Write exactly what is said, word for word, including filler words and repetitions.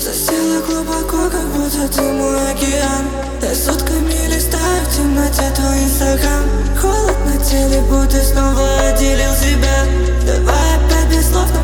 Засела глубоко, как будто ты мой океан. Я сутками листаю в темноте твой инстаграм. Холод на теле, будто снова отделил себя. Давай опять без слов.